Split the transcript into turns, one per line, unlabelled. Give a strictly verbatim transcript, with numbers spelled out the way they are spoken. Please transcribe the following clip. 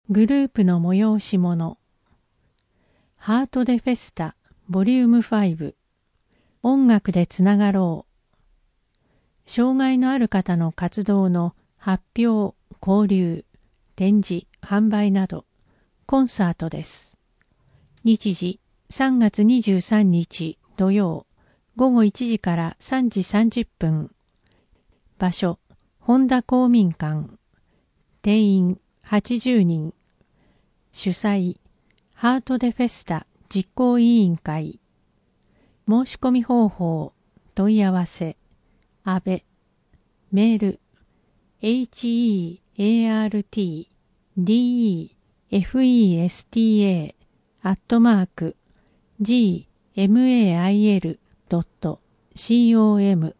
グループの催し物。ハートでフェスタボリュームファイブ。音楽でつながろう。障害のある方の活動の発表、交流、展示、販売などコンサートです。日時さんがつにじゅうさんにち土曜ごごいちじからさんじさんじゅっぷん。場所本田公民館。定員はちじゅうにん。主催ハートでフェスタ実行委員会。申し込み方法問い合わせ阿部。メール エイチイーエーアールティーディーイーエフイーエスティーエー アットマーク ジーエムエーアイエルドットコム